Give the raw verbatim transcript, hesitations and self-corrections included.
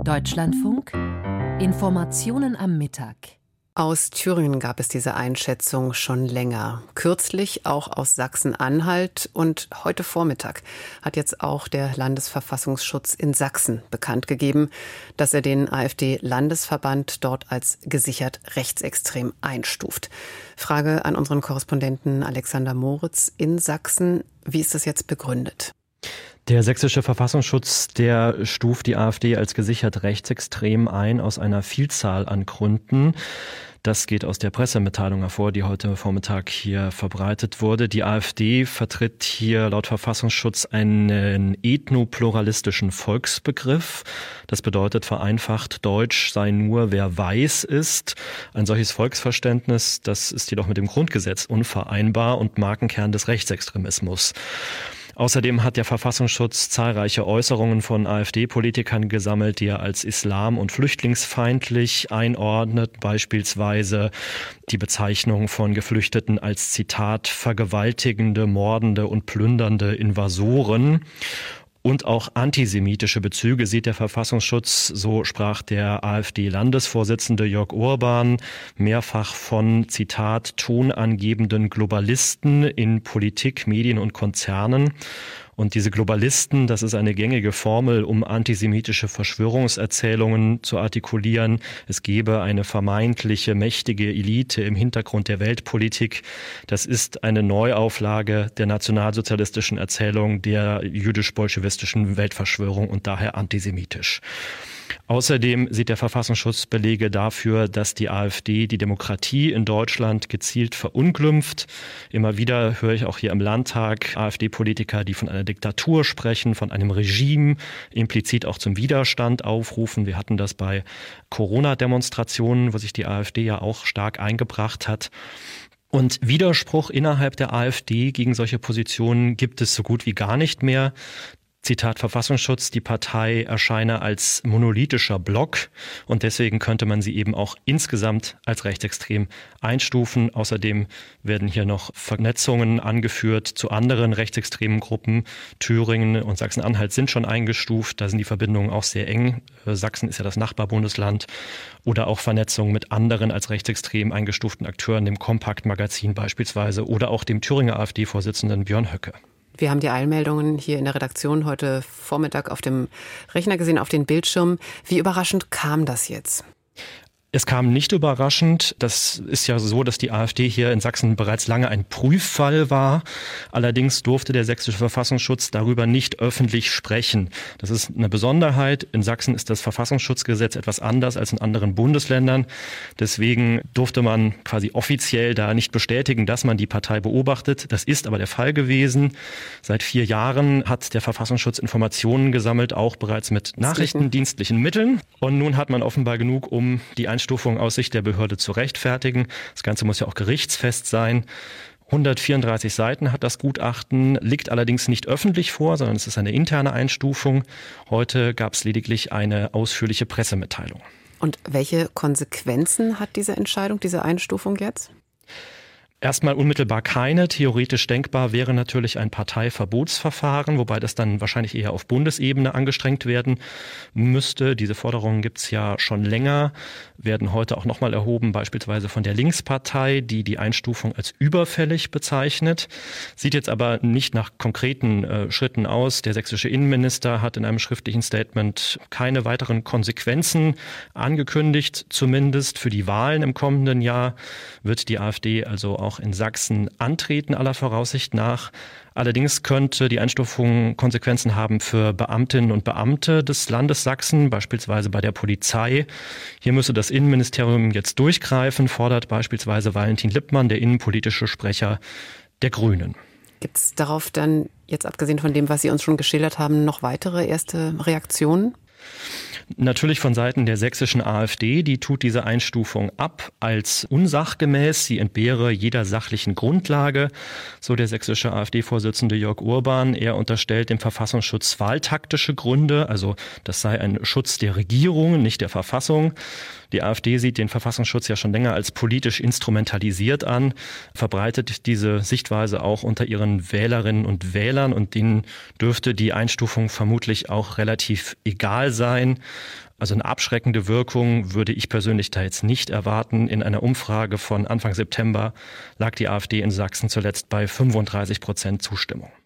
Deutschlandfunk Informationen am Mittag. Aus Thüringen gab es diese Einschätzung schon länger. Kürzlich auch aus Sachsen-Anhalt. Und heute Vormittag hat jetzt auch der Landesverfassungsschutz in Sachsen bekannt gegeben, dass er den AfD-Landesverband dort als gesichert rechtsextrem einstuft. Frage an unseren Korrespondenten Alexander Moritz in Sachsen. Wie ist das jetzt begründet? Der sächsische Verfassungsschutz, der stuft die AfD als gesichert rechtsextrem ein aus einer Vielzahl an Gründen. Das geht aus der Pressemitteilung hervor, die heute Vormittag hier verbreitet wurde. Die AfD vertritt hier laut Verfassungsschutz einen ethnopluralistischen Volksbegriff. Das bedeutet vereinfacht Deutsch sei nur, wer weiß ist. Ein solches Volksverständnis, das ist jedoch mit dem Grundgesetz unvereinbar und Markenkern des Rechtsextremismus. Außerdem hat der Verfassungsschutz zahlreiche Äußerungen von AfD-Politikern gesammelt, die er als islam- und flüchtlingsfeindlich einordnet. Beispielsweise die Bezeichnung von Geflüchteten als, Zitat, vergewaltigende, mordende und plündernde Invasoren. Und auch antisemitische Bezüge sieht der Verfassungsschutz, so sprach der AfD-Landesvorsitzende Jörg Urban mehrfach von, Zitat, tonangebenden Globalisten in Politik, Medien und Konzernen. Und diese Globalisten, das ist eine gängige Formel, um antisemitische Verschwörungserzählungen zu artikulieren. Es gebe eine vermeintliche mächtige Elite im Hintergrund der Weltpolitik. Das ist eine Neuauflage der nationalsozialistischen Erzählung der jüdisch-bolschewistischen Weltverschwörung und daher antisemitisch. Außerdem sieht der Verfassungsschutz Belege dafür, dass die AfD die Demokratie in Deutschland gezielt verunglimpft. Immer wieder höre ich auch hier im Landtag AfD-Politiker, die von einer Diktatur sprechen, von einem Regime, implizit auch zum Widerstand aufrufen. Wir hatten das bei Corona-Demonstrationen, wo sich die AfD ja auch stark eingebracht hat. Und Widerspruch innerhalb der AfD gegen solche Positionen gibt es so gut wie gar nicht mehr. Zitat Verfassungsschutz, die Partei erscheine als monolithischer Block und deswegen könnte man sie eben auch insgesamt als rechtsextrem einstufen. Außerdem werden hier noch Vernetzungen angeführt zu anderen rechtsextremen Gruppen. Thüringen und Sachsen-Anhalt sind schon eingestuft, da sind die Verbindungen auch sehr eng. Sachsen ist ja das Nachbarbundesland. Oder auch Vernetzungen mit anderen als rechtsextrem eingestuften Akteuren, dem Kompakt-Magazin beispielsweise oder auch dem Thüringer AfD-Vorsitzenden Björn Höcke. Wir haben die Eilmeldungen hier in der Redaktion heute Vormittag auf dem Rechner gesehen, auf den Bildschirmen. Wie überraschend kam das jetzt? Es kam nicht überraschend. Das ist ja so, dass die AfD hier in Sachsen bereits lange ein Prüffall war. Allerdings durfte der sächsische Verfassungsschutz darüber nicht öffentlich sprechen. Das ist eine Besonderheit. In Sachsen ist das Verfassungsschutzgesetz etwas anders als in anderen Bundesländern. Deswegen durfte man quasi offiziell da nicht bestätigen, dass man die Partei beobachtet. Das ist aber der Fall gewesen. Seit vier Jahren hat der Verfassungsschutz Informationen gesammelt, auch bereits mit nachrichtendienstlichen Mitteln. Und nun hat man offenbar genug, um die Einstellung Einstufung aus Sicht der Behörde zu rechtfertigen. Das Ganze muss ja auch gerichtsfest sein. hundertvierunddreißig Seiten hat das Gutachten, liegt allerdings nicht öffentlich vor, sondern es ist eine interne Einstufung. Heute gab es lediglich eine ausführliche Pressemitteilung. Und welche Konsequenzen hat diese Entscheidung, diese Einstufung jetzt? Erstmal unmittelbar keine. Theoretisch denkbar wäre natürlich ein Parteiverbotsverfahren, wobei das dann wahrscheinlich eher auf Bundesebene angestrengt werden müsste. Diese Forderungen gibt es ja schon länger, werden heute auch nochmal erhoben, beispielsweise von der Linkspartei, die die Einstufung als überfällig bezeichnet. Sieht jetzt aber nicht nach konkreten äh, Schritten aus. Der sächsische Innenminister hat in einem schriftlichen Statement keine weiteren Konsequenzen angekündigt. Zumindest für die Wahlen im kommenden Jahr wird die AfD also auch in Sachsen antreten, aller Voraussicht nach. Allerdings könnte die Einstufung Konsequenzen haben für Beamtinnen und Beamte des Landes Sachsen, beispielsweise bei der Polizei. Hier müsse das Innenministerium jetzt durchgreifen, fordert beispielsweise Valentin Lippmann, der innenpolitische Sprecher der Grünen. Gibt es darauf dann, jetzt abgesehen von dem, was Sie uns schon geschildert haben, noch weitere erste Reaktionen? Natürlich von Seiten der sächsischen AfD, die tut diese Einstufung ab als unsachgemäß. Sie entbehre jeder sachlichen Grundlage, so der sächsische AfD-Vorsitzende Jörg Urban. Er unterstellt dem Verfassungsschutz wahltaktische Gründe, also das sei ein Schutz der Regierung, nicht der Verfassung. Die AfD sieht den Verfassungsschutz ja schon länger als politisch instrumentalisiert an, verbreitet diese Sichtweise auch unter ihren Wählerinnen und Wählern und denen dürfte die Einstufung vermutlich auch relativ egal sein. Also eine abschreckende Wirkung würde ich persönlich da jetzt nicht erwarten. In einer Umfrage von Anfang September lag die AfD in Sachsen zuletzt bei fünfunddreißig Prozent Zustimmung.